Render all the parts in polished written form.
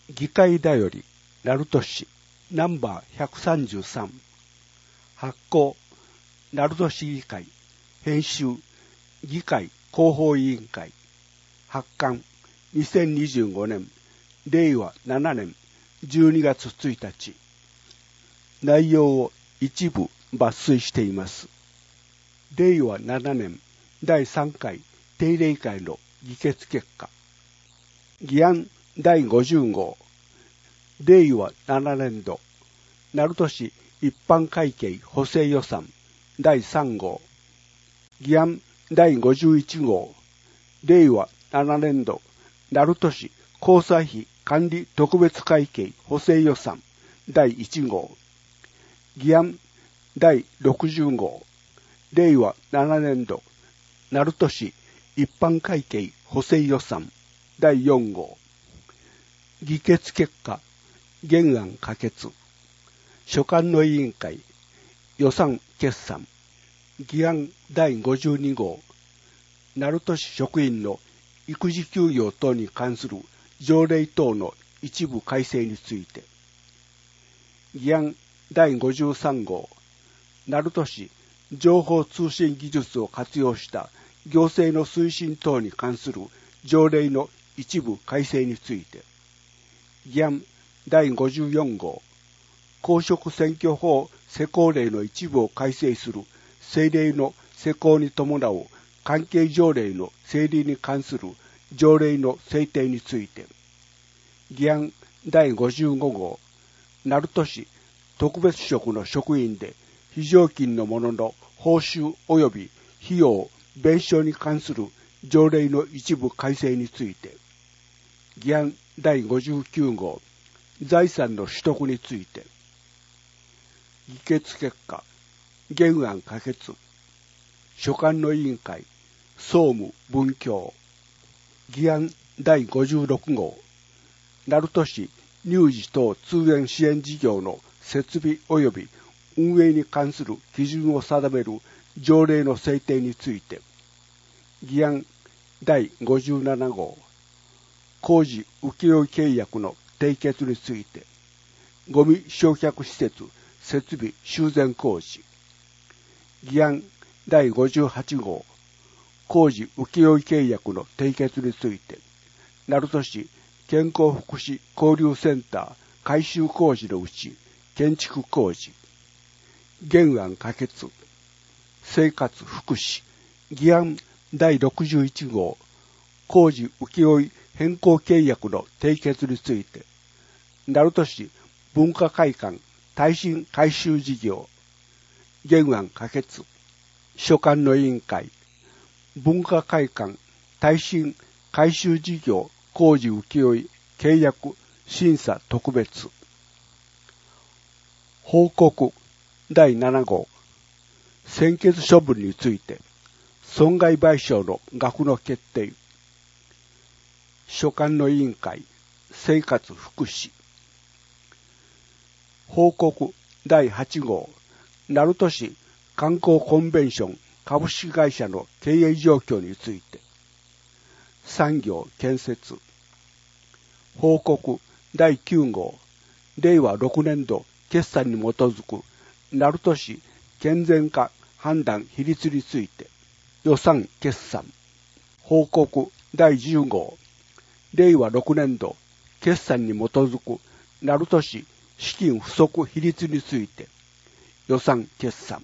議会だより、鳴門市、ナンバー133。発行、鳴門市議会。編集、議会広報委員会。発刊、2025年、令和7年12月1日。内容を一部抜粋しています。令和7年第3回定例会の議決結果。議案第50号。令和7年度、鳴門市一般会計補正予算第3号。議案第51号。令和7年度、鳴門市交際費管理特別会計補正予算第1号。議案第60号。令和7年度、鳴門市一般会計補正予算第4号。議決結果、原案可決。所管の委員会、予算決算。議案第52号。鳴門市職員の育児休業等に関する条例等の一部改正について。議案第53号。鳴門市情報通信技術を活用した行政の推進等に関する条例の一部改正について。議案第54号。公職選挙法施行令の一部を改正する政令の施行に伴う関係条例の成立に関する条例の制定について。議案第55号。鳴門市特別職の職員で非常勤の者の報酬及び費用弁償に関する条例の一部改正について。議案第59号。財産の取得について。議決結果、原案可決。所管の委員会、総務文教。議案第56号。鳴門市乳児等通園支援事業の設備及び運営に関する基準を定める条例の制定について。議案第57号。工事請負契約の締結について。ゴミ焼却施設設備修繕工事。議案第58号。工事請負契約の締結について。鳴門市健康福祉交流センター改修工事のうち建築工事。原案可決。生活福祉。議案第61号。工事請負変更契約の締結について。鳴門市文化会館耐震改修事業。原案可決。所管の委員会。文化会館耐震改修事業工事請負契約審査特別。報告第7号。専決処分について損害賠償の額の決定。所管の委員会。生活福祉。報告第8号。鳴門市観光コンベンション株式会社の経営状況について。産業建設。報告第9号。令和6年度決算に基づく鳴門市健全化判断比率について。予算決算。報告第10号。令和6年度決算に基づく鳴門市資金不足比率について。予算決算。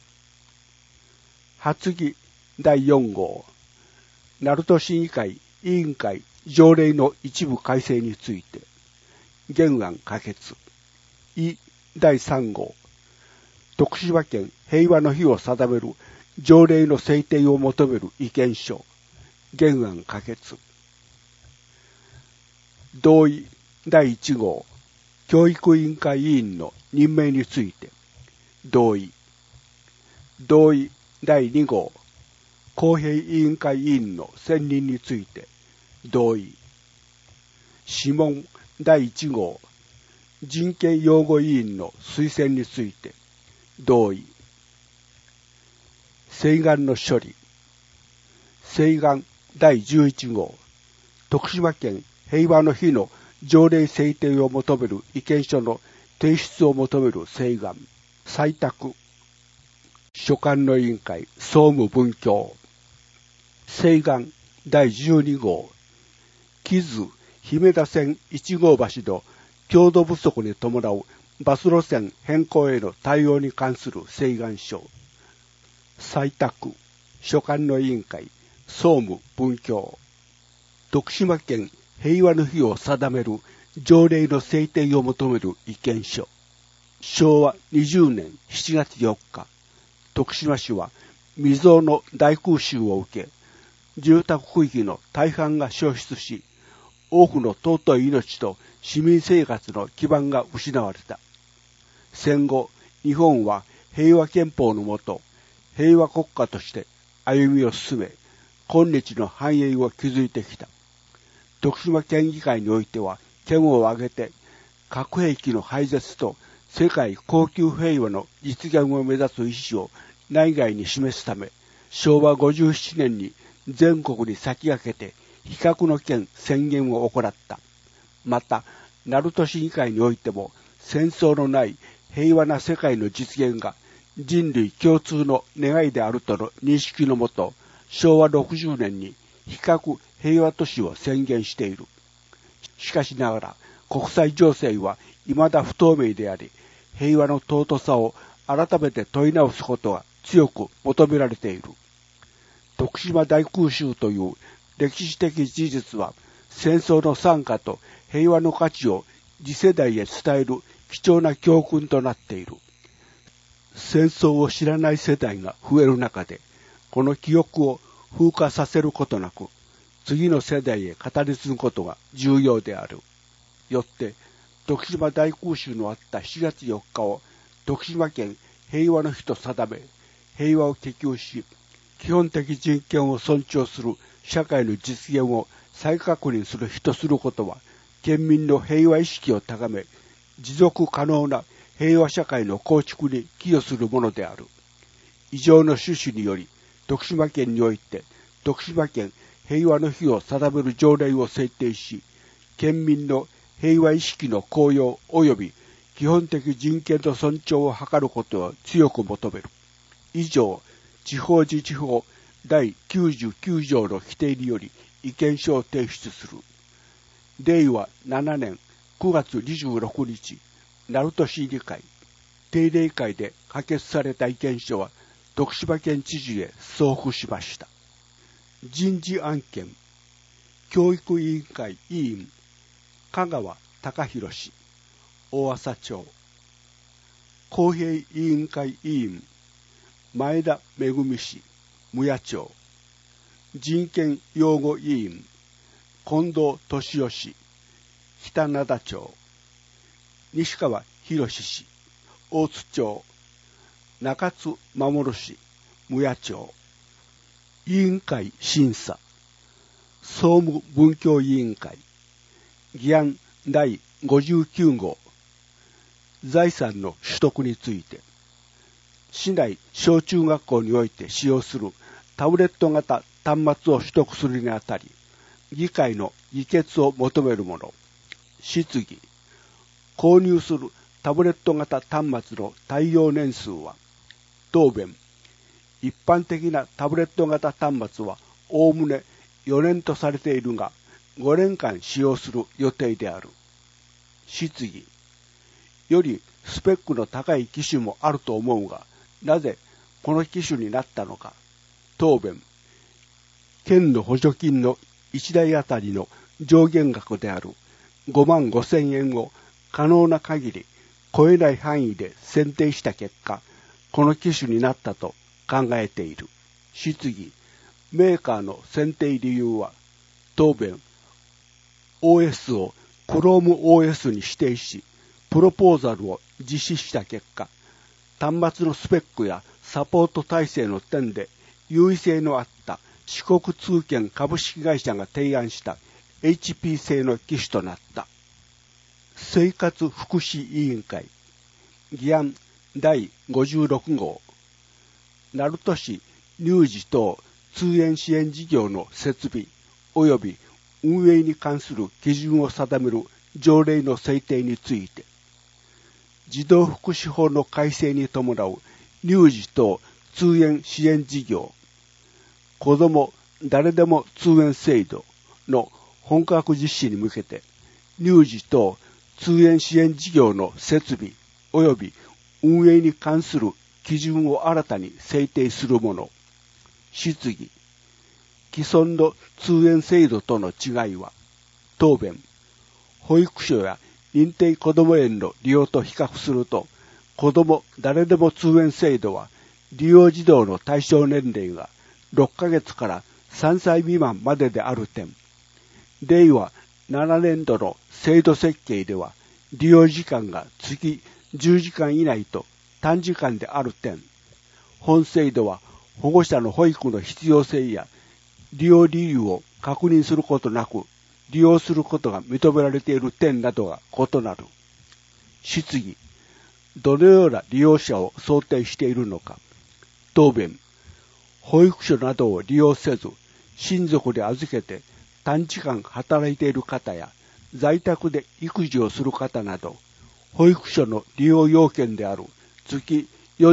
発議第4号。鳴門市議会委員会条例の一部改正について。原案可決。第3号。徳島県平和の日を定める条例の制定を求める意見書。原案可決。同意第1号。教育委員会委員の任命について。同意。同意第2号。公平委員会委員の選任について。同意。諮問第1号。人権擁護委員の推薦について。同意。請願の処理。請願第11号。徳島県平和の日の条例制定を求める意見書の提出を求める請願、採択、所管の委員会、総務文教、請願第12号、木津姫田線1号橋の強度不足に伴うバス路線変更への対応に関する請願書、採択、所管の委員会、総務文教、徳島県平和の日を定める条例の制定を求める意見書、昭和20年7月4日、徳島市は未曾有の大空襲を受け、住宅区域の大半が焼失し、多くの尊い命と市民生活の基盤が失われた。戦後、日本は平和憲法のもと、平和国家として歩みを進め、今日の繁栄を築いてきた。徳島県議会においては、県を挙げて、核兵器の廃絶と世界恒久平和の実現を目指す意思を内外に示すため、昭和57年に全国に先駆けて、非核の県宣言を行った。また、鳴門市議会においても、戦争のない平和な世界の実現が人類共通の願いであるとの認識のもと、昭和60年に非核平和都市を宣言している。しかしながら、国際情勢は未だ不透明であり、平和の尊さを改めて問い直すことが強く求められている。徳島大空襲という歴史的事実は、戦争の惨禍と平和の価値を次世代へ伝える貴重な教訓となっている。戦争を知らない世代が増える中で、この記憶を風化させることなく、次の世代へ語り継ぐことが重要である。よって、徳島大空襲のあった7月4日を徳島県平和の日と定め、平和を希求し、基本的人権を尊重する社会の実現を再確認する日とすることは、県民の平和意識を高め、持続可能な平和社会の構築に寄与するものである。以上の趣旨により、徳島県において、徳島県平和の日を定める条例を制定し、県民の平和意識の高揚及び基本的人権の尊重を図ることを強く求める。以上、地方自治法第99条の規定により意見書を提出する。令和7年9月26日、鳴門市議会定例会で可決された意見書は徳島県知事へ送付しました。人事案件、教育委員会委員、香川隆弘氏、大麻町。公平委員会委員、前田めぐみ氏、無谷町。人権擁護委員、近藤俊夫氏、北灘町。西川博氏、大津町。中津守氏、無谷町。委員会審査、総務文教委員会、議案第59号、財産の取得について、市内小中学校において使用するタブレット型端末を取得するにあたり、議会の議決を求めるもの。質疑、購入するタブレット型端末の耐用年数は、答弁、一般的なタブレット型端末はおおむね4年とされているが、5年間使用する予定である。質疑、よりスペックの高い機種もあると思うが、なぜこの機種になったのか。答弁、県の補助金の1台あたりの上限額である5万5千円を可能な限り超えない範囲で選定した結果、この機種になったと考えている。質疑、メーカーの選定理由は。答弁、OS を ChromeOS に指定し、プロポーザルを実施した結果、端末のスペックやサポート体制の点で優位性のあった四国通建株式会社が提案した HP 製の機種となった。生活福祉委員会、議案第56号、鳴門市乳児等通園支援事業の設備及び運営に関する基準を定める条例の制定について、児童福祉法の改正に伴う乳児等通園支援事業、子ども誰でも通園制度の本格実施に向けて、乳児等通園支援事業の設備及び運営に関する基準を新たに制定するもの。質疑。既存の通園制度との違いは、答弁。保育所や認定こども園の利用と比較すると、子ども誰でも通園制度は、利用児童の対象年齢が6ヶ月から3歳未満までである点、令和7年度の制度設計では、利用時間が月10時間以内と短時間である点、本制度は保護者の保育の必要性や利用理由を確認することなく、利用することが認められている点などが異なる。質疑。どのような利用者を想定しているのか。答弁。保育所などを利用せず、親族で預けて短時間働いている方や、在宅で育児をする方など、保育所の利用要件である月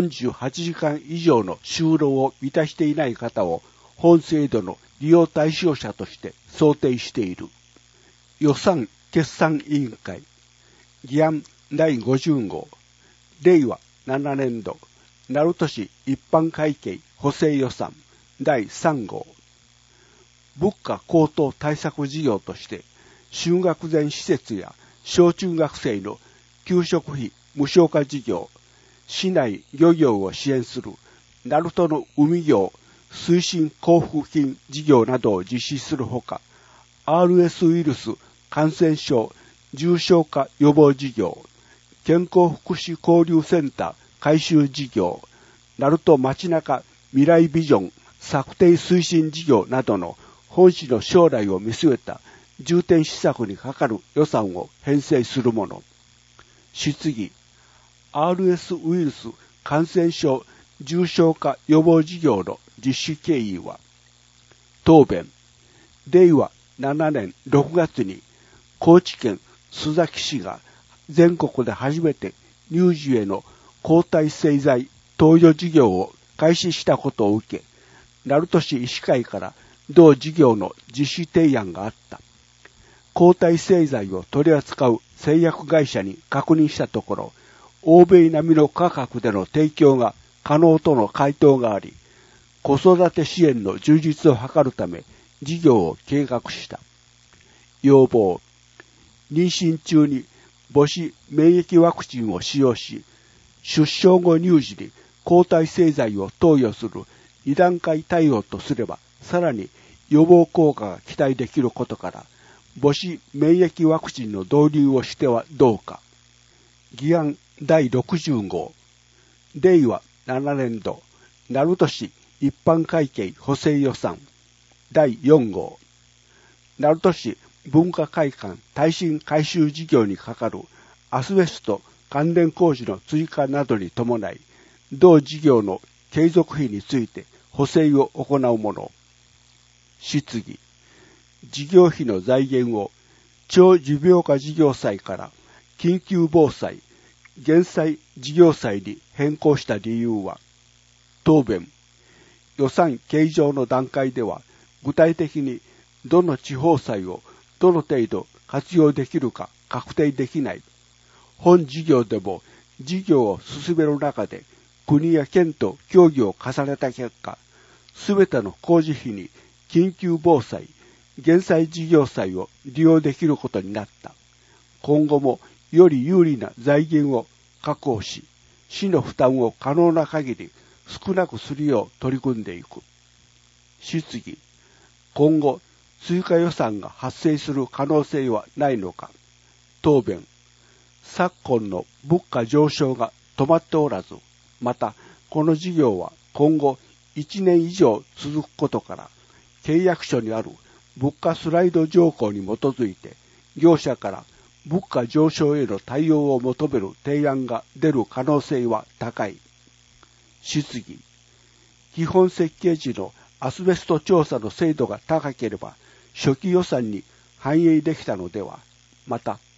48時間以上の就労を満たしていない方を本制度の利用対象者として想定している。予算決算委員会議案第50号令和7年度鳴門市一般会計補正予算第3号物価高騰対策事業として就学前施設や小中学生の給食費無償化事業、市内漁業を支援する鳴門の海業推進交付金事業などを実施するほか、RS ウイルス感染症重症化予防事業、健康福祉交流センター改修事業、鳴門街中未来ビジョン策定推進事業などの本市の将来を見据えた重点施策にかかる予算を編成するもの。質疑。RS ウイルス感染症重症化予防事業の実施経緯は、答弁。令和7年6月に高知県須崎市が全国で初めて乳児への抗体製剤投与事業を開始したことを受け、鳴門市医師会から同事業の実施提案があった。抗体製剤を取り扱う製薬会社に確認したところ、欧米並みの価格での提供が可能との回答があり、子育て支援の充実を図るため事業を計画した。要望。妊娠中に母子免疫ワクチンを使用し、出生後乳児に抗体製剤を投与する2段階対応とすれば、さらに予防効果が期待できることから、母子免疫ワクチンの導入をしてはどうか。議案第60号令和7年度鳴門市一般会計補正予算第4号鳴門市文化会館耐震改修事業にかかるアスベスト関連工事の追加などに伴い、同事業の継続費について補正を行うもの。質疑。事業費の財源を超持病化事業債から緊急防災減災事業債に変更した理由は、答弁。予算計上の段階では具体的にどの地方債をどの程度活用できるか確定できない。本事業でも事業を進める中で国や県と協議を重ねた結果、すべての工事費に緊急防災減災事業債を利用できることになった。今後もより有利な財源を確保し、市の負担を可能な限り少なくするよう取り組んでいく。質疑。今後、追加予算が発生する可能性はないのか。答弁。昨今の物価上昇が止まっておらず、またこの事業は今後1年以上続くことから、契約書にある物価スライド条項に基づいて、業者から物価上昇への対応を求める提案が出る可能性は高い。質疑。基本設計時のアスベスト調査の精度が高ければ、初期予算に反映できたのでは。また、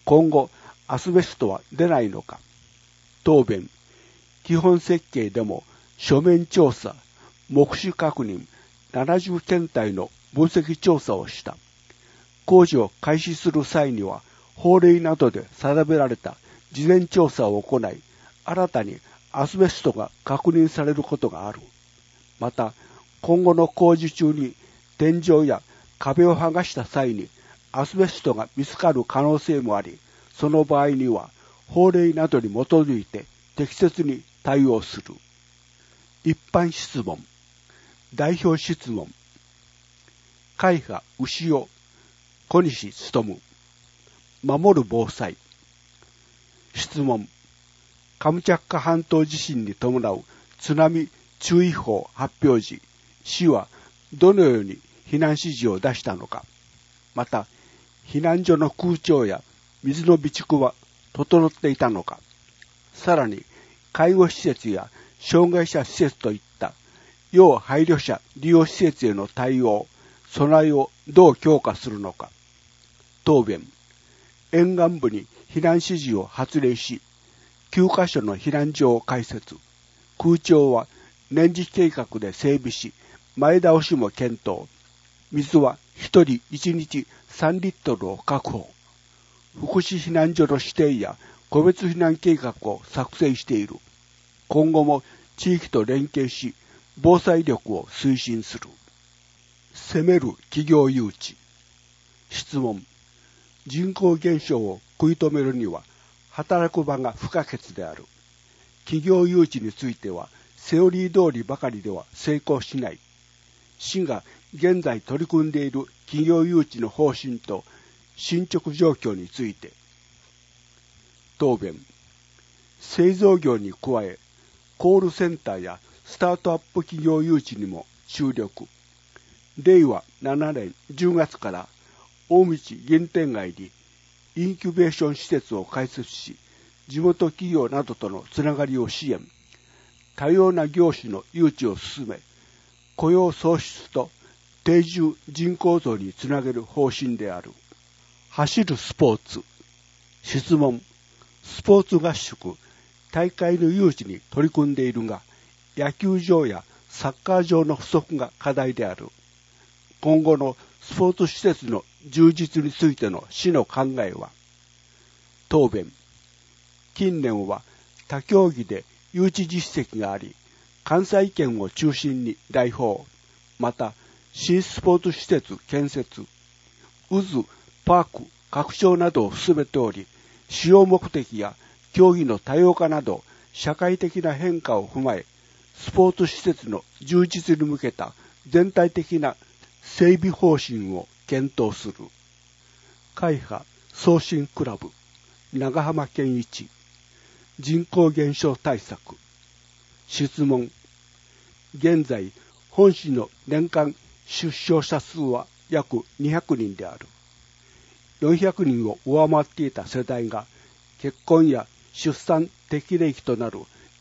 今後アスベストは出ないのか。答弁、基本設計でも書面調査、目視確認、70検体の分析調査をした。工事を開始する際には、法令などで定められた事前調査を行い、新たにアスベストが確認されることがある。また、今後の工事中に天井や壁を剥がした際にアスベストが見つかる可能性もあり、その場合には法令などに基づいて適切に対応する。一般質問、代表質問、会派牛尾、小西勉、守る防災。質問、カムチャッカ半島地震に伴う津波注意報発表時、市はどのように避難指示を出したのか。また、避難所の空調や水の備蓄は整っていたのか。さらに、介護施設や障害者施設といった要配慮者利用施設への対応、備えをどう強化するのか。答弁、沿岸部に避難指示を発令し、9カ所の避難所を開設。空調は年次計画で整備し、前倒しも検討。水は1人1日3リットルを確保。福祉避難所の指定や個別避難計画を作成している。今後も地域と連携し、防災力を推進する。攻める企業誘致。質問、人口減少を食い止めるには、働く場が不可欠である。企業誘致については、セオリー通りばかりでは成功しない。市が現在取り組んでいる企業誘致の方針と進捗状況について。答弁、製造業に加え、コールセンターやスタートアップ企業誘致にも注力。令和7年10月から大道銀天街にインキュベーション施設を開設し、地元企業などとのつながりを支援、多様な業種の誘致を進め、雇用創出と定住人口増につなげる方針である。走るスポーツ。質問、スポーツ合宿、大会の誘致に取り組んでいるが、野球場やサッカー場の不足が課題である。今後のスポーツ施設の充実についての市の考えは。答弁、近年は他競技で誘致実績があり、関西圏を中心に来訪、また新スポーツ施設建設、渦、パーク、拡張などを進めており、使用目的や競技の多様化など社会的な変化を踏まえ、スポーツ施設の充実に向けた全体的な整備方針を検討する。会派送信クラブ、長浜健一、人口減少対策。質問、現在本市の年間出生者数は約200人である。400人を上回っていた世代が結婚や出産適齢期となる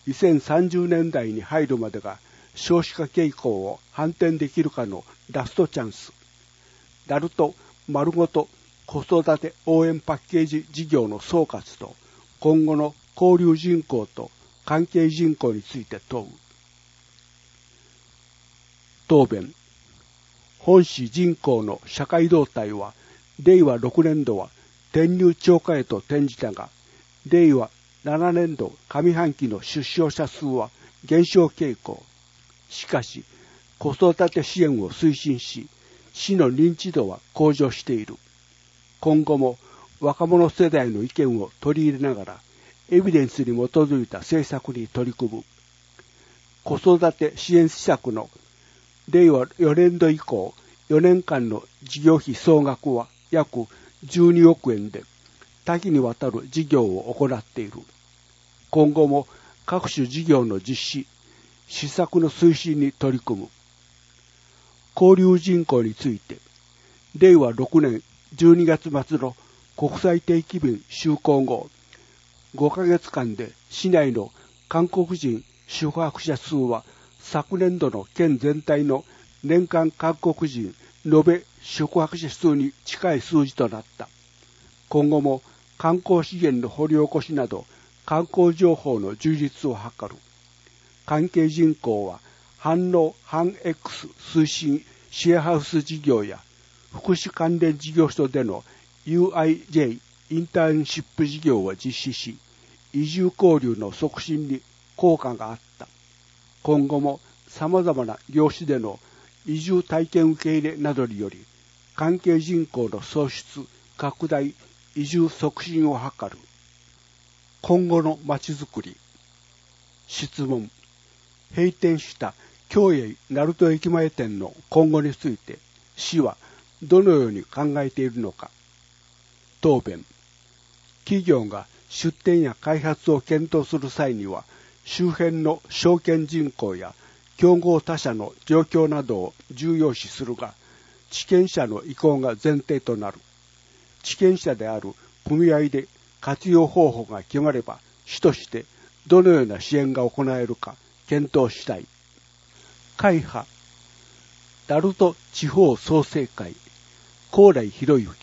2030年代に入るまでが少子化傾向を反転できるかのラストチャンス。ナルト丸ごと子育て応援パッケージ事業の総括と今後の交流人口と関係人口について問う。答弁、本市人口の社会動態は令和6年度は転入超過へと転じたが、令和7年度上半期の出生者数は減少傾向。しかし、子育て支援を推進し、市の認知度は向上している。今後も若者世代の意見を取り入れながら、エビデンスに基づいた政策に取り組む。子育て支援施策の令和4年度以降、4年間の事業費総額は約12億円で、多岐にわたる事業を行っている。今後も各種事業の実施、施策の推進に取り組む。交流人口について、令和6年12月末の国際定期便就航後、5ヶ月間で市内の韓国人宿泊者数は昨年度の県全体の年間韓国人延べ宿泊者数に近い数字となった。今後も観光資源の掘り起こしなど観光情報の充実を図る。関係人口は反応反 X 推進シェアハウス事業や福祉関連事業所での UIJ インターンシップ事業を実施し、移住交流の促進に効果があった。今後も様々な業種での移住体験受け入れなどにより、関係人口の創出、拡大、移住促進を図る。今後のまちづくり。質問。閉店した京栄鳴門駅前店の今後について、市はどのように考えているのか。答弁。企業が出店や開発を検討する際には、周辺の商圏人口や競合他社の状況などを重要視するが、地権者の意向が前提となる。地権者である組合で活用方法が決まれば、市としてどのような支援が行えるか検討したい。会派、鳴門地方創生会、高麗博之。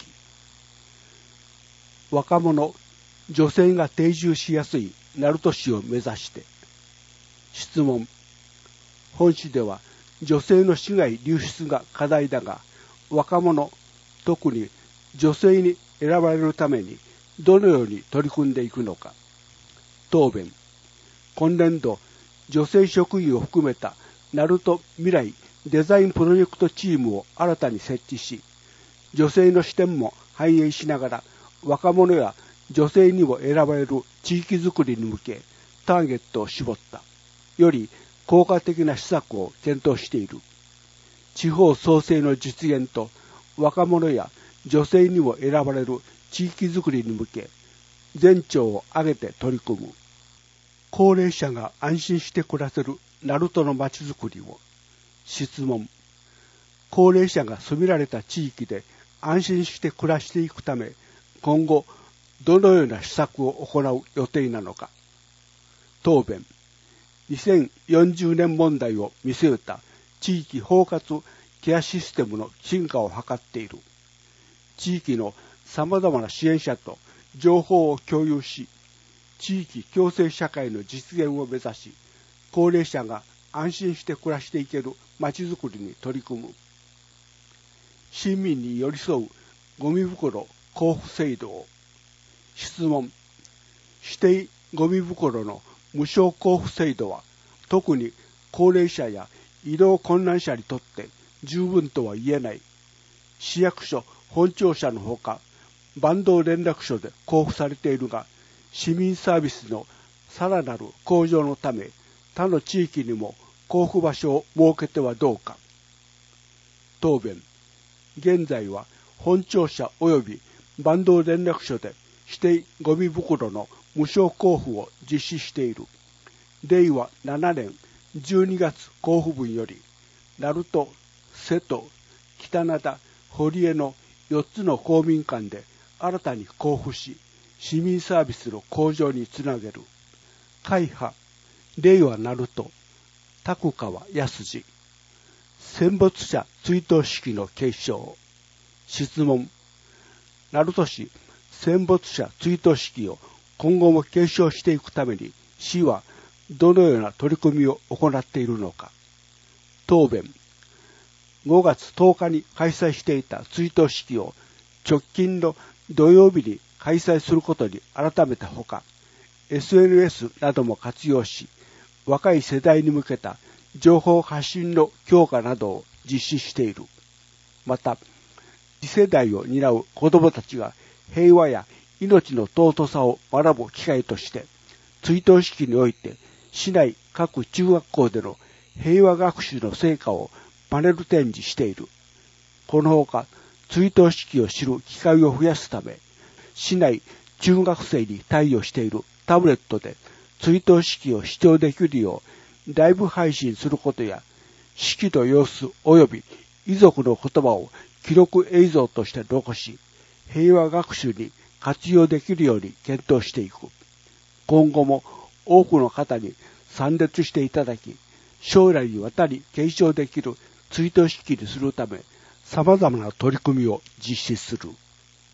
若者、女性が定住しやすい鳴門市を目指して。質問。本市では女性の市外流出が課題だが、若者、特に女性に選ばれるためにどのように取り組んでいくのか。答弁。今年度、女性職員を含めた鳴門未来デザインプロジェクトチームを新たに設置し、女性の視点も反映しながら若者や女性にも選ばれる地域づくりに向けターゲットを絞ったより効果的な施策を検討している。地方創生の実現と若者や女性にも選ばれる地域づくりに向け全庁を挙げて取り組む。高齢者が安心して暮らせる鳴門のまちづくりを。質問。高齢者が住みられた地域で安心して暮らしていくため、今後どのような施策を行う予定なのか。答弁。2040年問題を見据えた地域包括ケアシステムの進化を図っている。地域の様々な支援者と情報を共有し、地域共生社会の実現を目指し、高齢者が安心して暮らしていけるまちづくりに取り組む。市民に寄り添うゴミ袋交付制度を。質問。指定ゴミ袋の無償交付制度は、特に高齢者や移動困難者にとって十分とは言えない。市役所本庁舎のほか、坂東連絡所で交付されているが、市民サービスのさらなる向上のため、他の地域にも交付場所を設けてはどうか。答弁。現在は本庁舎及び坂東連絡所で指定ゴミ袋の無償交付を実施している。令和7年12月交付分より、鳴門、瀬戸、北灘、堀江の4つの公民館で新たに交付し、市民サービスの向上につなげる。会派、令和鳴門、田川康次。戦没者追悼式の継承。質問。鳴門市戦没者追悼式を今後も継承していくために、市はどのような取り組みを行っているのか。答弁。5月10日に開催していた追悼式を直近の土曜日に開催することに改めたほか、SNS なども活用し、若い世代に向けた情報発信の強化などを実施している。また、次世代を担う子どもたちが平和や命の尊さを学ぶ機会として、追悼式において市内各中学校での平和学習の成果をパネル展示している。このほか、追悼式を知る機会を増やすため、市内中学生に貸与しているタブレットで追悼式を視聴できるようライブ配信することや、式の様子及び遺族の言葉を記録映像として残し、平和学習に活用できるように検討していく。今後も多くの方に参列していただき、将来にわたり継承できる追悼式にするため、様々な取り組みを実施する。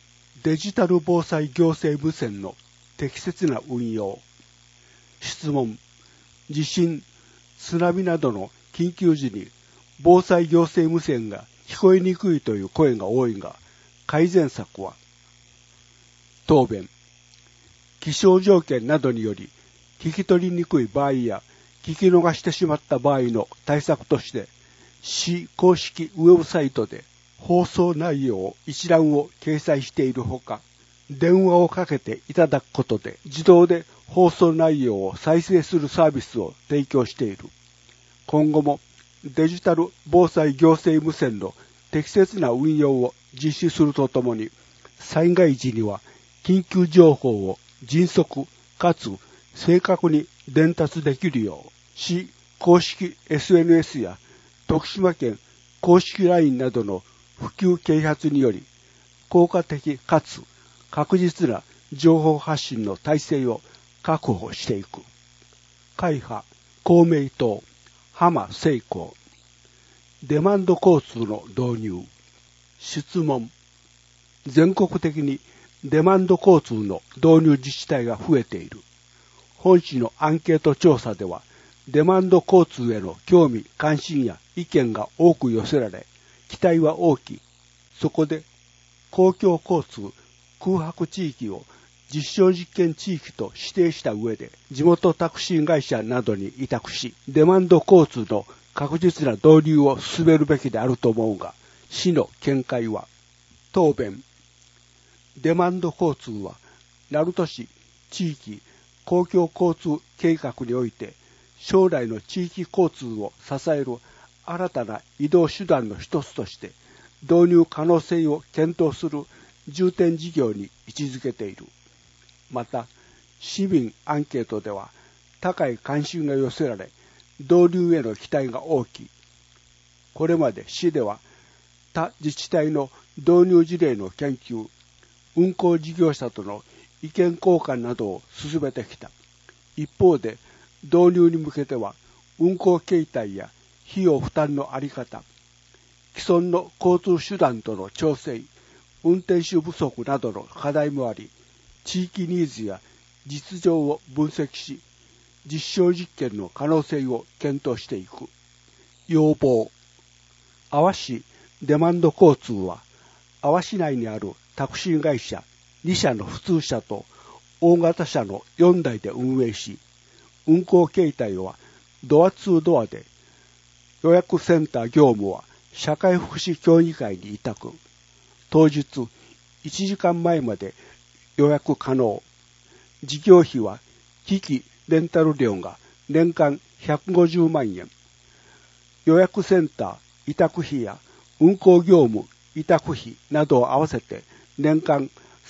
デジタル防災行政無線の適切な運用。質問。地震、津波などの緊急時に防災行政無線が聞こえにくいという声が多いが、改善策は？答弁。気象条件などにより聞き取りにくい場合や聞き逃してしまった場合の対策として、市公式ウェブサイトで放送内容一覧を掲載しているほか、電話をかけていただくことで自動で放送内容を再生するサービスを提供している。今後もデジタル防災行政無線の適切な運用を実施するとともに、災害時には緊急情報を迅速かつ正確に伝達できるよう、市公式 SNS や徳島県公式 LINE などの普及啓発により、効果的かつ確実な情報発信の体制を確保していく。会派公明党浜聖光。デマンド交通の導入。質問。全国的にデマンド交通の導入自治体が増えている。本市のアンケート調査では、デマンド交通への興味関心や意見が多く寄せられ、期待は大きい。そこで公共交通空白地域を実証実験地域と指定した上で、地元タクシー会社などに委託し、デマンド交通の確実な導入を進めるべきであると思うが、市の見解は？答弁。デマンド交通は、鳴門市地域公共交通計画において、将来の地域交通を支える新たな移動手段の一つとして、導入可能性を検討する重点事業に位置づけている。また、市民アンケートでは、高い関心が寄せられ、導入への期待が大きい。これまで市では、他自治体の導入事例の研究、運行事業者との意見交換などを進めてきた。一方で、導入に向けては、運行形態や費用負担のあり方、既存の交通手段との調整、運転手不足などの課題もあり、地域ニーズや実情を分析し、実証実験の可能性を検討していく。要望。阿波市デマンド交通は、阿波市内にあるタクシー会社2社の普通車と大型車の4台で運営し、運行形態はドアツードアで、予約センター業務は社会福祉協議会に委託。当日1時間前まで予約可能。事業費は機器レンタル料が年間150万円。予約センター委託費や運行業務委託費などを合わせて年間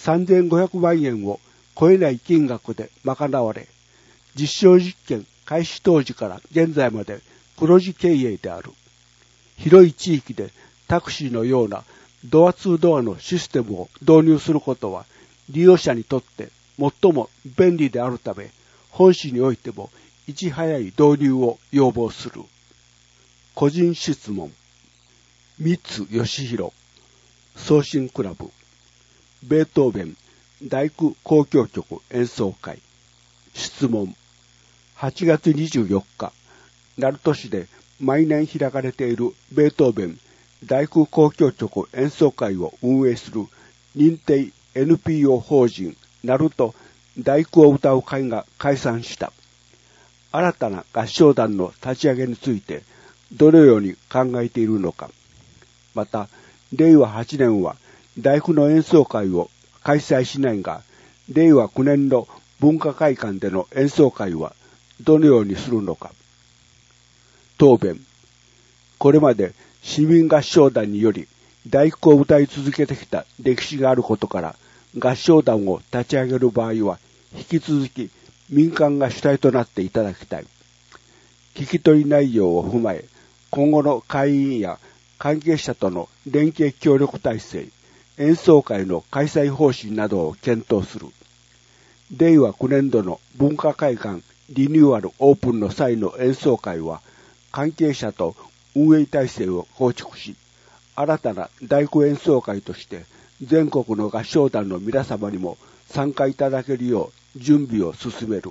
3500万円を超えない金額で賄われ、実証実験開始当時から現在まで黒字経営である。広い地域でタクシーのようなドアツードアのシステムを導入することは利用者にとって最も便利であるため、本市においてもいち早い導入を要望する。個人質問。三津義弘送信クラブベートーベン第9交響曲演奏会。質問。8月24日、鳴門市で毎年開かれているベートーベン第9交響曲演奏会を運営する認定 NPO 法人鳴門第9を歌う会が解散した。新たな合唱団の立ち上げについてどのように考えているのか。また、令和8年は第9の演奏会を開催しないが、令和9年の文化会館での演奏会はどのようにするのか。答弁。これまで市民合唱団により第9を歌い続けてきた歴史があることから、合唱団を立ち上げる場合は引き続き民間が主体となっていただきたい。聞き取り内容を踏まえ、今後の会員や関係者との連携協力体制、演奏会の開催方針などを検討する。令和9年度の文化会館リニューアルオープンの際の演奏会は、関係者と運営体制を構築し、新たな第9演奏会として全国の合唱団の皆様にも参加いただけるよう準備を進める。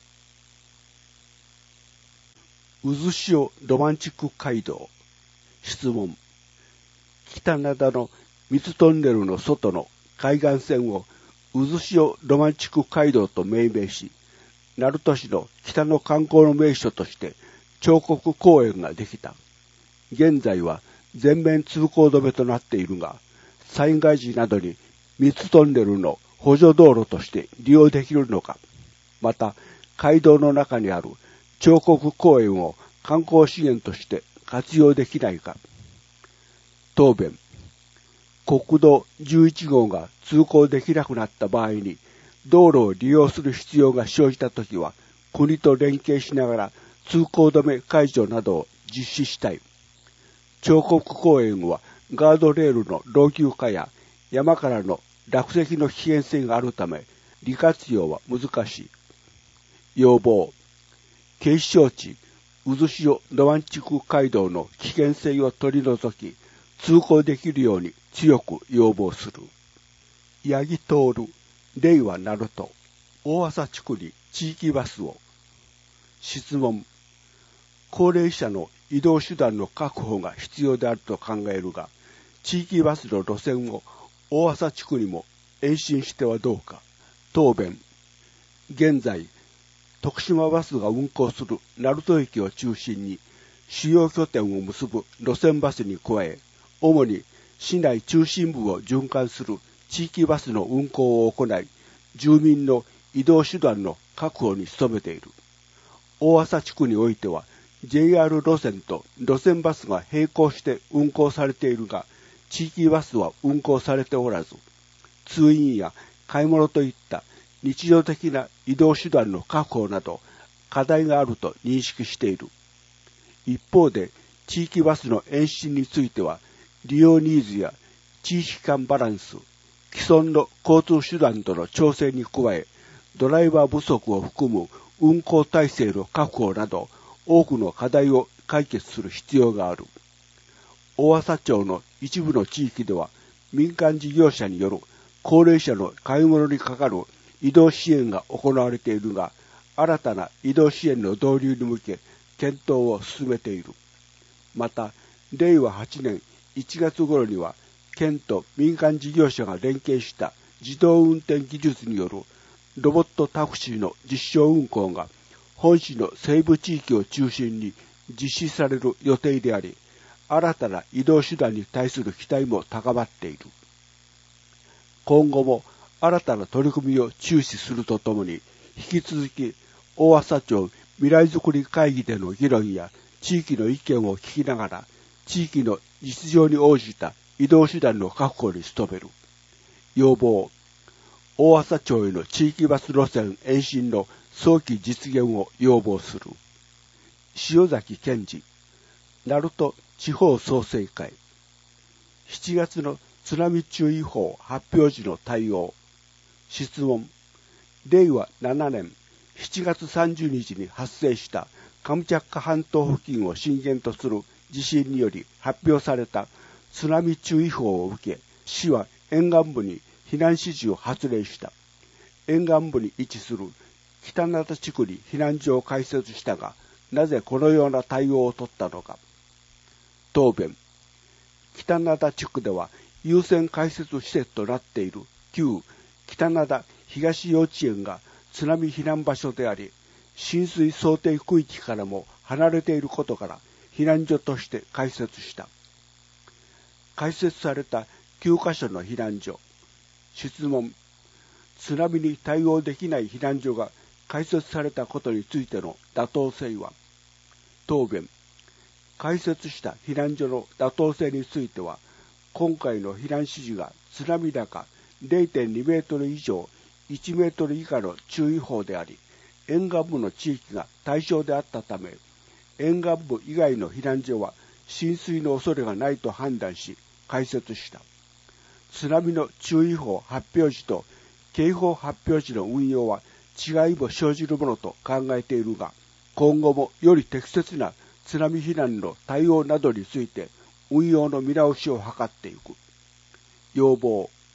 渦潮ロマンチック街道。質問。北灘の水トンネルの外の海岸線を渦潮ロマンチック街道と命名し、鳴門市の北の観光の名所として彫刻公園ができた。現在は全面通行止めとなっているが、災害時などに水トンネルの補助道路として利用できるのか、また街道の中にある彫刻公園を観光資源として活用できないか。答弁。国道11号が通行できなくなった場合に、道路を利用する必要が生じたときは、国と連携しながら通行止め解除などを実施したい。彫刻公園はガードレールの老朽化や山からの落石の危険性があるため、利活用は難しい。要望。警視庁地渦潮ロマンチック街道の危険性を取り除き、通行できるように強く要望する。八木徹、令和鳴門、大朝地区に地域バスを。質問。高齢者の移動手段の確保が必要であると考えるが、地域バスの路線を大朝地区にも延伸してはどうか。答弁。現在、徳島バスが運行する鳴門駅を中心に主要拠点を結ぶ路線バスに加え、主に市内中心部を循環する地域バスの運行を行い、住民の移動手段の確保に努めている。大朝地区においては、JR 路線と路線バスが並行して運行されているが、地域バスは運行されておらず、通院や買い物といった日常的な移動手段の確保など課題があると認識している。一方で、地域バスの延伸については、利用ニーズや地域間バランス、既存の交通手段との調整に加え、ドライバー不足を含む運行体制の確保など、多くの課題を解決する必要がある。大朝町の一部の地域では、民間事業者による高齢者の買い物にかかる移動支援が行われているが、新たな移動支援の導入に向け、検討を進めている。また、令和8年1月頃には、県と民間事業者が連携した自動運転技術によるロボットタクシーの実証運行が本市の西部地域を中心に実施される予定であり、新たな移動手段に対する期待も高まっている。今後も新たな取り組みを注視するとともに、引き続き大朝町未来づくり会議での議論や地域の意見を聞きながら、地域の実情に応じた移動手段の確保に努める。要望。大朝町への地域バス路線延伸の早期実現を要望する。塩崎健二、鳴門地方創生会。7月の津波注意報発表時の対応。質問。令和7年7月30日に発生したカムチャッカ半島付近を震源とする地震により発表された津波注意報を受け、市は沿岸部に避難指示を発令した。沿岸部に位置する北灘地区に避難所を開設したが、なぜこのような対応を取ったのか。答弁。北灘地区では優先開設施設となっている旧北灘東幼稚園が津波避難場所であり、浸水想定区域からも離れていることから避難所として開設した。開設された9カ所の避難所。質問。津波に対応できない避難所が開設されたことについての妥当性は。答弁。開設した避難所の妥当性については、今回の避難指示が津波高 0.2 メートル以上1メートル以下の注意報であり、沿岸部の地域が対象であったため、沿岸部以外の避難所は浸水の恐れがないと判断し、開設した。津波の注意報発表時と警報発表時の運用は違いも生じるものと考えているが、今後もより適切な津波避難の対応などについて運用の見直しを図っていく。要望。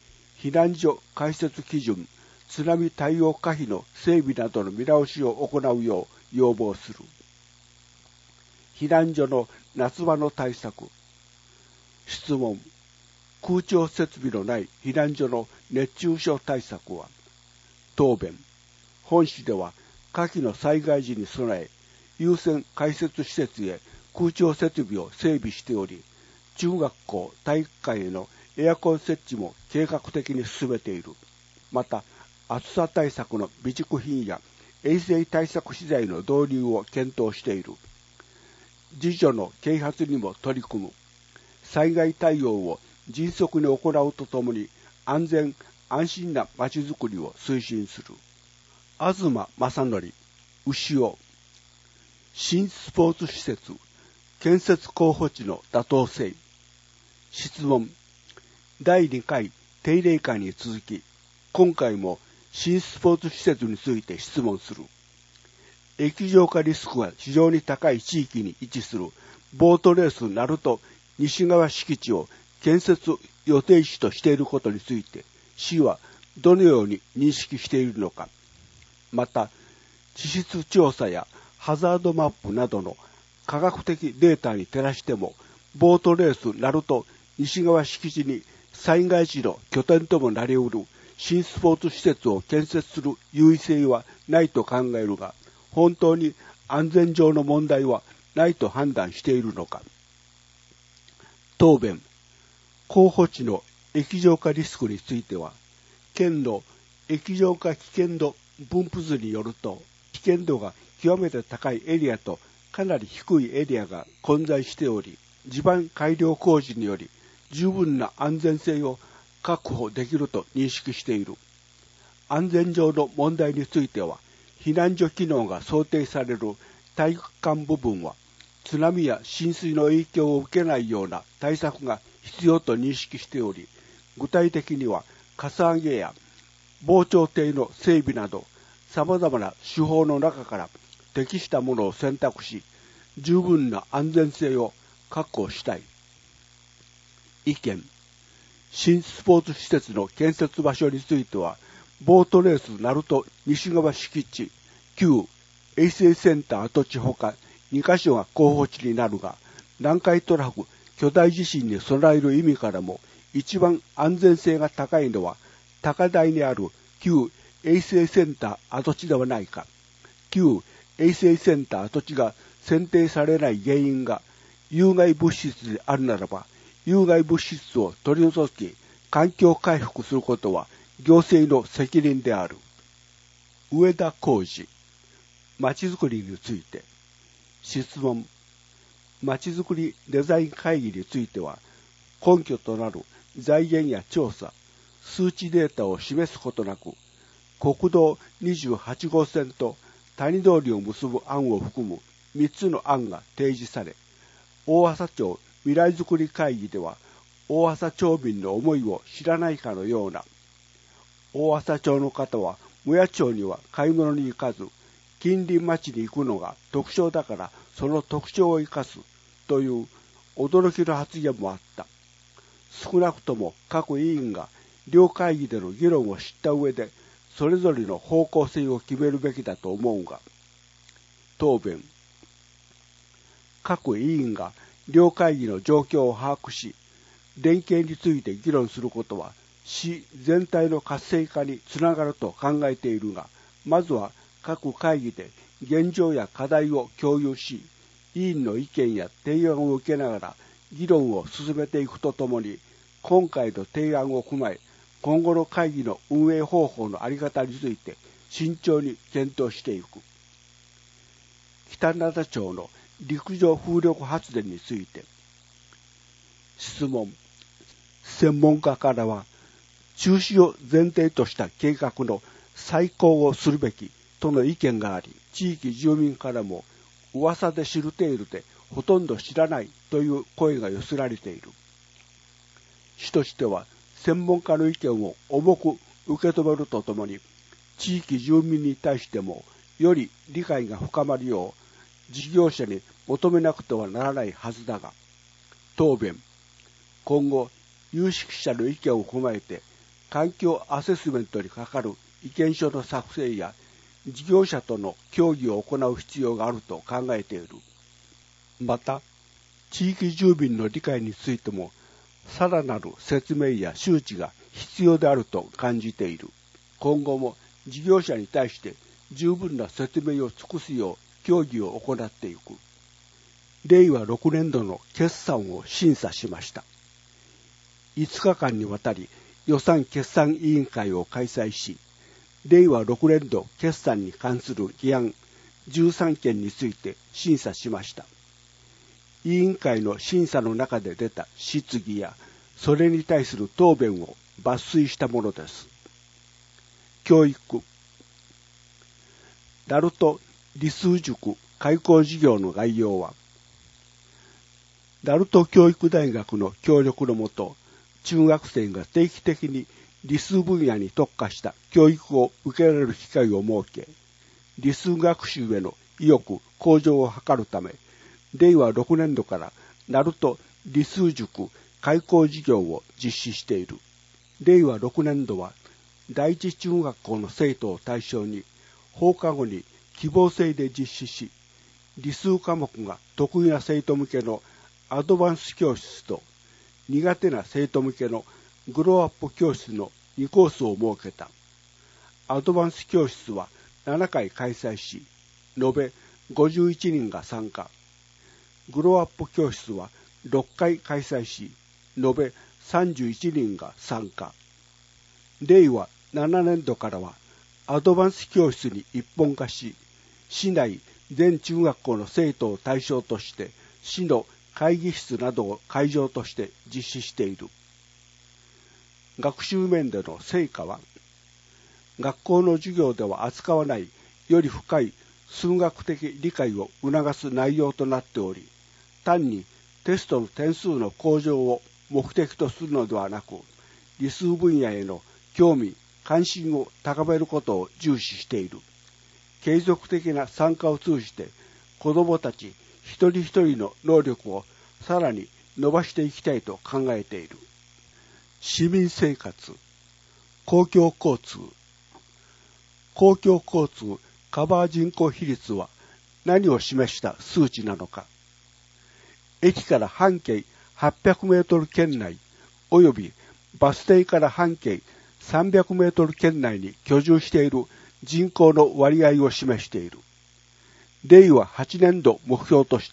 避難所開設基準、津波対応可否の整備などの見直しを行うよう要望する。避難所の夏場の対策。質問。空調設備のない避難所の熱中症対策は。答弁。本市では下記の災害時に備え、優先開設施設へ空調設備を整備しており、中学校体育館へのエアコン設置も計画的に進めている。また、暑さ対策の備蓄品や衛生対策資材の導入を検討している。自助の啓発にも取り組む。災害対応を迅速に行うとともに、安全安心なまちづくりを推進する。東正則、牛尾。新スポーツ施設建設候補地の妥当性。質問。第2回定例会に続き、今回も新スポーツ施設について質問する。液状化リスクが非常に高い地域に位置するボートレース鳴門西側敷地を建設予定地としていることについて、市はどのように認識しているのか。また、地質調査やハザードマップなどの科学的データに照らしても、ボートレース鳴門西側敷地に災害時の拠点ともなり得る新スポーツ施設を建設する優位性はないと考えるが、本当に安全上の問題はないと判断しているのか。答弁。候補地の液状化リスクについては、県の液状化危険度分布図によると、危険度が極めて高いエリアとかなり低いエリアが混在しており、地盤改良工事により十分な安全性を確保できると認識している。安全上の問題については、避難所機能が想定される体育館部分は、津波や浸水の影響を受けないような対策が必要と認識しており、具体的には、かさ上げや防潮堤の整備など、様々な手法の中から適したものを選択し、十分な安全性を確保したい。意見。新スポーツ施設の建設場所については、ボートレース鳴門西側敷地、旧衛生センター跡地ほか2カ所が候補地になるが、南海トラフ巨大地震に備える意味からも、一番安全性が高いのは、高台にある旧衛生センター跡地ではないか。旧衛生センター跡地が選定されない原因が有害物質であるならば、有害物質を取り除き、環境回復することは行政の責任である。上田浩二、まちづくりについて。質問。まちづくりデザイン会議については、根拠となる財源や調査、数値データを示すことなく、国道28号線と谷通りを結ぶ案を含む3つの案が提示され、大麻町未来づくり会議では、大麻町民の思いを知らないかのような、大麻町の方は、むや町には買い物に行かず、近隣町に行くのが特徴だから、その特徴を生かすという驚きの発言もあった。少なくとも各委員が両会議での議論を知った上で、それぞれの方向性を決めるべきだと思うが、答弁。各委員が両会議の状況を把握し、連携について議論することは、市全体の活性化につながると考えているが、まずは各会議で現状や課題を共有し、委員の意見や提案を受けながら議論を進めていくとともに、今回の提案を踏まえ、今後の会議の運営方法の在り方について慎重に検討していく。北灘町の陸上風力発電について。質問。専門家からは、中止を前提とした計画の再考をするべきとの意見があり、地域住民からも噂で知る程度でほとんど知らないという声が寄せられている。市としては専門家の意見を重く受け止めるとともに、地域住民に対してもより理解が深まるよう事業者に求めなくてはならないはずだが、答弁。今後、有識者の意見を踏まえて、 環境アセスメントにかかる意見書の作成や事業者との協議を行う必要があると考えている。また、地域住民の理解についても、さらなる説明や周知が必要であると感じている。今後も事業者に対して十分な説明を尽くすよう協議を行っていく。令和6年度の決算を審査しました。5日間にわたり予算決算委員会を開催し、令和6年度決算に関する議案13件について審査しました。委員会の審査の中で出た質疑やそれに対する答弁を抜粋したものです。教育。鳴門理数塾開校事業の概要は、鳴門教育大学の協力のもと、中学生が定期的に理数分野に特化した教育を受けられる機会を設け、理数学習への意欲向上を図るため、令和6年度から鳴門理数塾開校事業を実施している。令和6年度は、第一中学校の生徒を対象に放課後に希望制で実施し、理数科目が得意な生徒向けのアドバンス教室と苦手な生徒向けのグローアップ教室の2コースを設けた。アドバンス教室は7回開催し、延べ51人が参加。グローアップ教室は6回開催し、延べ31人が参加。令和7年度からはアドバンス教室に一本化し、市内全中学校の生徒を対象として市の会議室などを会場として実施している。学習面での成果は、学校の授業では扱わないより深い数学的理解を促す内容となっており、単にテストの点数の向上を目的とするのではなく、理数分野への興味・関心を高めることを重視している。継続的な参加を通じて、子どもたち一人一人の能力をさらに伸ばしていきたいと考えている。市民生活、公共交通。公共交通カバー人口比率は何を示した数値なのか。駅から半径800メートル圏内及びバス停から半径300メートル圏内に居住している人口の割合を示している。令和8年度目標として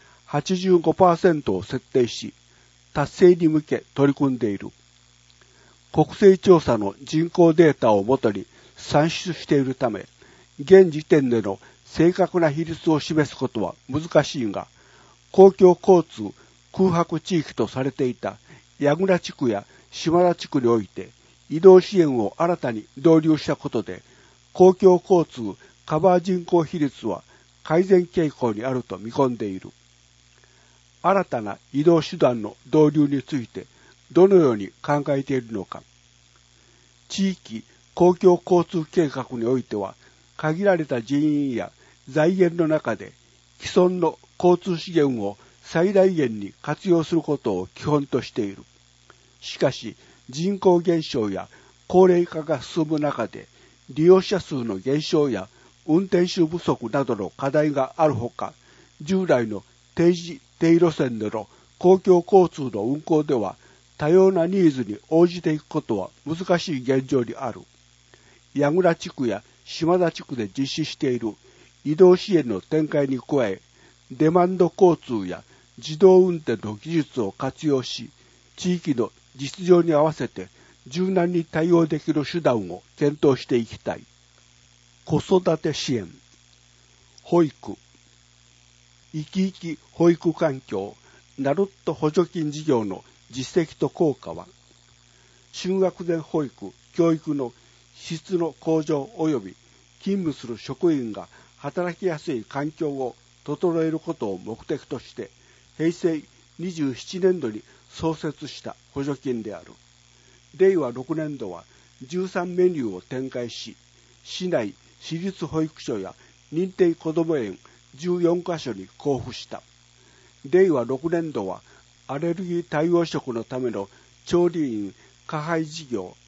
85% を設定し、達成に向け取り組んでいる。国勢調査の人口データをもとに算出しているため、現時点での正確な比率を示すことは難しいが、公共交通空白地域とされていた矢倉地区や島田地区において移動支援を新たに導入したことで、公共交通カバー人口比率は改善傾向にあると見込んでいる。新たな移動手段の導入についてどのように考えているのか。地域公共交通計画においては、限られた人員や財源の中で既存の交通資源を最大限に活用することを基本としている。しかし、人口減少や高齢化が進む中で、利用者数の減少や運転手不足などの課題があるほか、従来の定時定路線での公共交通の運行では多様なニーズに応じていくことは難しい現状にある。矢倉地区や島田地区で実施している移動支援の展開に加え、デマンド交通や自動運転の技術を活用し、地域の実情に合わせて柔軟に対応できる手段を検討していきたい。子育て支援、保育、生き生き保育環境、鳴門補助金事業の実績と効果は、就学前保育・教育の質の向上及び勤務する職員が働きやすい環境を整えることを目的として、平成27年度に創設した補助金である。令和6年度は13メニューを展開し、市内私立保育所や認定こども園14カ所に交付した。令和6年度はアレルギー対応食のための調理員加配事業、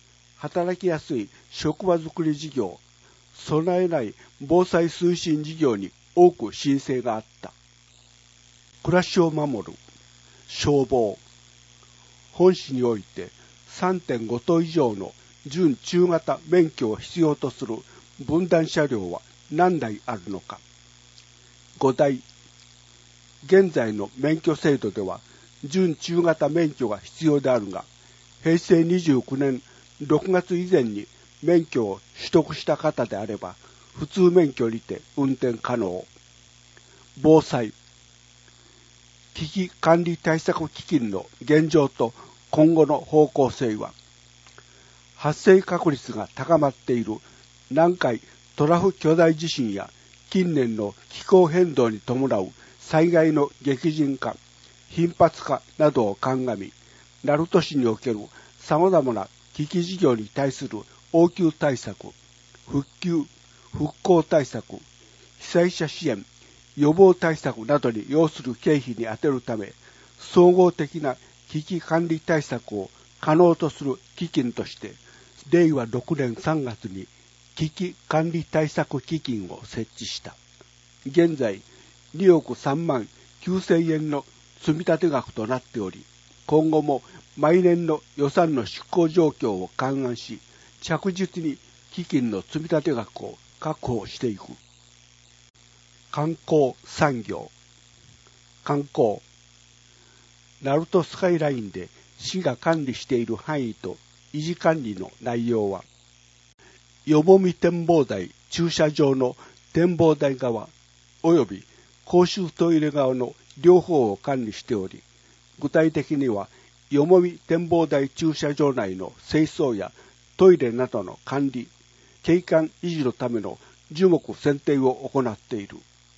働きやすい職場づくり事業、備えない防災推進事業に多く申請があった。暮らしを守る消防。本市において 3.5 トン以上の準中型免許を必要とする分団車両は何台あるのか。5台。現在の免許制度では準中型免許が必要であるが、平成29年6月以前に免許を取得した方であれば、普通免許にて運転可能。防災。危機管理対策基金の現状と今後の方向性は、発生確率が高まっている南海トラフ巨大地震や近年の気候変動に伴う災害の激甚化、頻発化などを鑑み、鳴門市における様々な危機事業に対する応急対策、復旧・復興対策、被災者支援、予防対策などに要する経費に充てるため、総合的な危機管理対策を可能とする基金として、令和6年3月に危機管理対策基金を設置した。現在、2億3万9000円の積立額となっており、今後も毎年の予算の執行状況を勘案し、着実に基金の積立額を確保していく。観光産業。観光。鳴門スカイラインで市が管理している範囲と維持管理の内容は、よもみ展望台駐車場の展望台側及び公衆トイレ側の両方を管理しており、具体的にはよもみ展望台駐車場内の清掃やトイレなどの管理、景観維持のための樹木剪定を行っている。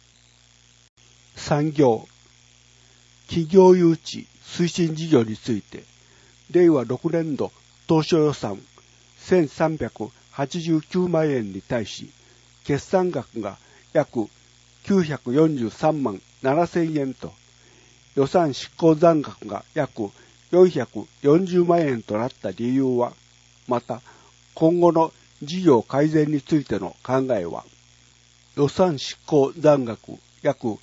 産業。企業誘致推進事業について、令和6年度当初予算1389万円に対し、決算額が約943万7000円と、予算執行残額が約440万円となった理由は、また今後の事業改善についての考えは、予算執行残額約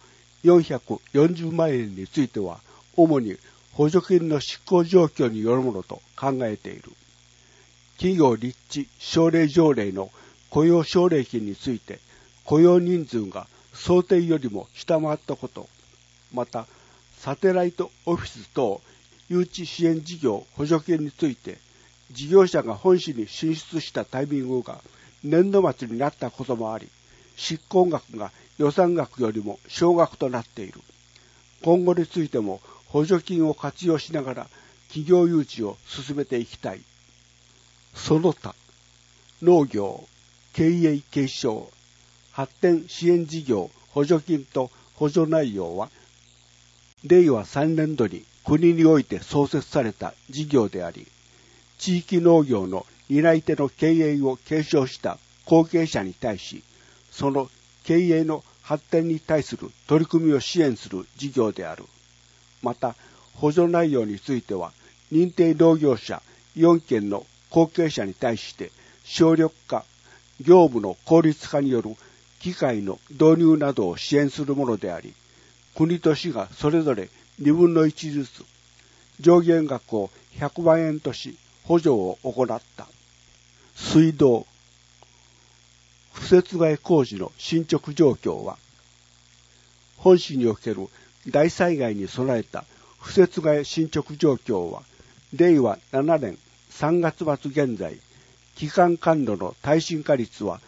440万円については、主に補助金の執行状況によるものと考えている。企業立地奨励条例の雇用奨励金について、雇用人数が想定よりも下回ったこと、また、サテライトオフィス等誘致支援事業補助金について、事業者が本市に進出したタイミングが年度末になったこともあり、執行額が予算額よりも少額となっている。今後についても補助金を活用しながら企業誘致を進めていきたい。その他、農業、経営継承、発展支援事業補助金と補助内容は、令和3年度に国において創設された事業であり、地域農業の担い手の経営を継承した後継者に対し、その経営の発展に対する取り組みを支援する事業である。また、補助内容については、認定農業者4件の後継者に対して、省力化、業務の効率化による機械の導入などを支援するものであり、国と市がそれぞれ2分の1ずつ、上限額を100万円とし、補助を行った。水道。敷設替え工事の進捗状況は、本市における大災害に備えた敷設替え進捗状況は、令和7年3月末現在、基幹管路の耐震化率は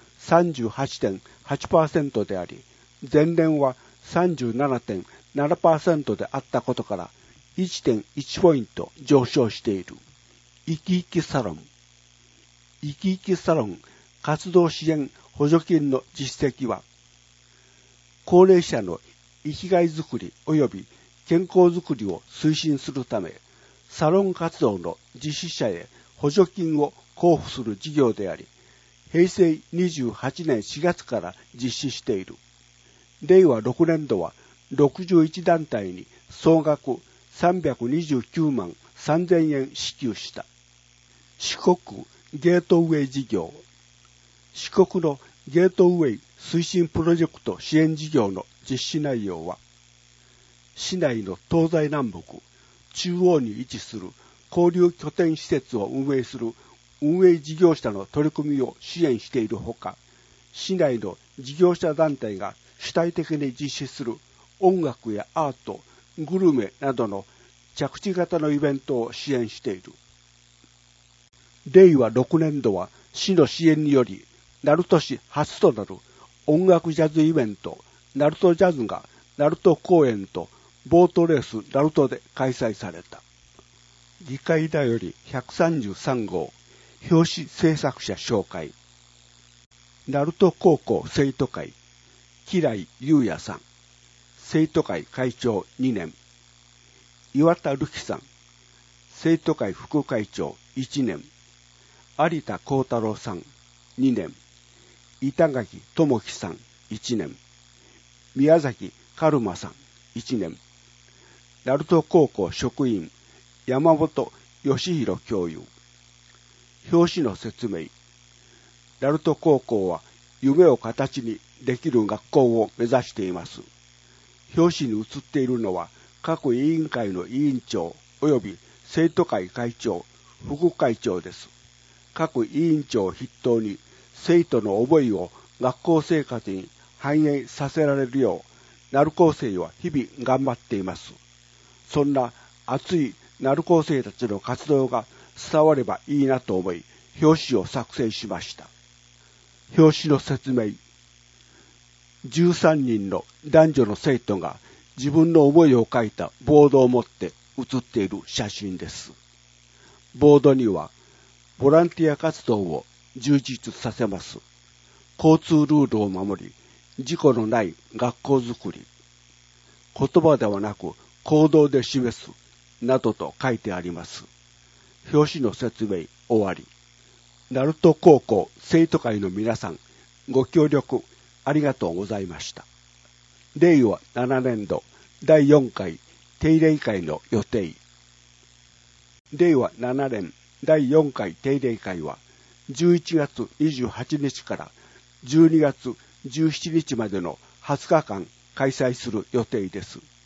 38.8% であり、前年は 37.7% であったことから 1.1 ポイント上昇している。いきいきサロン。いきいきサロン活動支援補助金の実績は、高齢者の生きがいづくり及び健康づくりを推進するため、サロン活動の実施者へ補助金を交付する事業であり、平成28年4月から実施している。令和6年度は61団体に総額329万3000円支給した。四国ゲートウェイ事業。四国のゲートウェイ推進プロジェクト支援事業の実施内容は、市内の東西南北、中央に位置する交流拠点施設を運営する運営事業者の取り組みを支援しているほか、市内の事業者団体が主体的に実施する音楽やアート、グルメなどの着地型のイベントを支援している。令和6年度は市の支援により、鳴門市初となる音楽ジャズイベント、鳴門ジャズが鳴門公園とボートレース鳴門で開催された。議会だより133号、表紙制作者紹介。鳴門高校生徒会、吉来優也さん、生徒会会長2年。岩田瑠希さん、生徒会副会長1年。有田幸太郎さん、2年。板垣智樹さん、1年。宮崎カルマさん、1年。鳴門高校職員、山本義弘教諭。表紙の説明。鳴門高校は夢を形にできる学校を目指しています。表紙に写っているのは各委員会の委員長及び生徒会会長、副会長です。各委員長を筆頭に生徒の思いを学校生活に反映させられるよう、鳴高生は日々頑張っています。そんな熱い鳴高生たちの活動が伝わればいいなと思い、表紙を作成しました。表紙の説明。13人の男女の生徒が自分の思いを書いたボードを持って写っている写真です。ボードには、ボランティア活動を充実させます。交通ルールを守り、事故のない学校づくり。言葉ではなく行動で示す、などと書いてあります。表紙の説明終わり。鳴門高校生徒会の皆さん、ご協力ありがとうございました。令和7年度第4回定例会の予定。令和7年第4回定例会は11月28日から12月17日までの20日間開催する予定です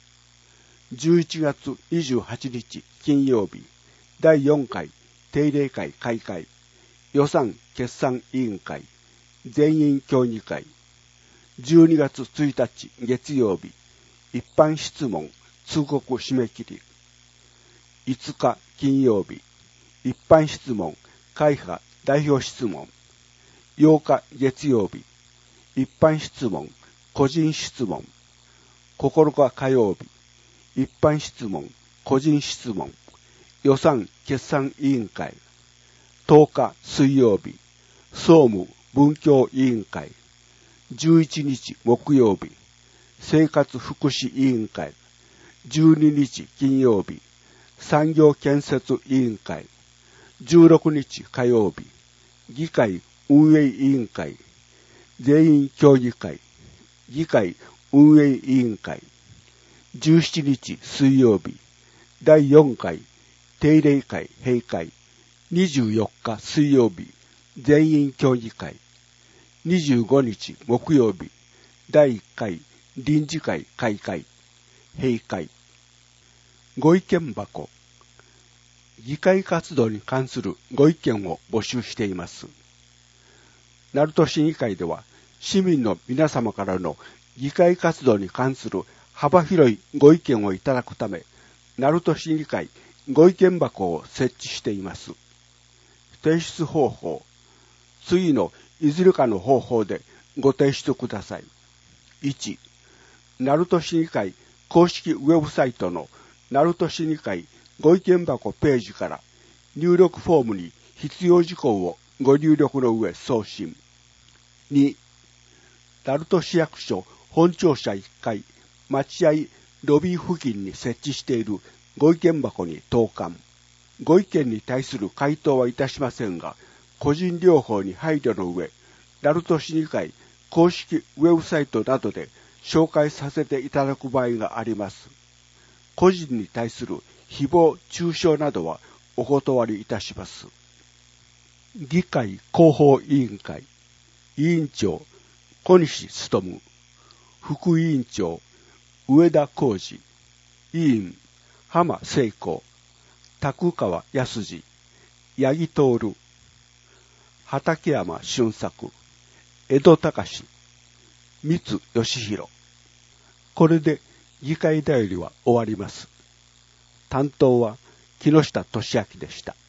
。11月28日金曜日第4回定例会開会、予算決算委員会全員協議会、12月1日月曜日一般質問通告締め切り、5日金曜日一般質問会派代表質問、8日月曜日一般質問個人質問、9日火曜日一般質問個人質問予算決算委員会、10日水曜日総務文教委員会、11日木曜日生活福祉委員会、12日金曜日産業建設委員会、16日火曜日議会運営委員会全員協議会、議会運営委員会、17日水曜日第4回定例会閉会、24日水曜日全員協議会、25日木曜日第1回臨時会開会、閉会。ご意見箱。議会活動に関するご意見を募集しています。鳴門市議会では市民の皆様からの議会活動に関する幅広いご意見をいただくため、鳴門市議会ご意見箱を設置しています。提出方法。次のいずれかの方法でご提出ください。1、鳴門市議会公式ウェブサイトの鳴門市議会ご意見箱ページから入力フォームに必要事項をご入力の上送信。2、鳴門市役所本庁舎1階待合ロビー付近に設置しているご意見箱に投函。ご意見に対する回答はいたしませんが、個人情報に配慮の上、鳴門市議会公式ウェブサイトなどで紹介させていただく場合があります。個人に対する誹謗中傷などはお断りいたします。 議会広報委員会委員長小西勉、副委員長上田浩二、委員浜聖子、拓川康二、八木徹、畠山俊作、江戸隆、三津義弘。これで議会だよりは終わります。担当は木下俊明でした。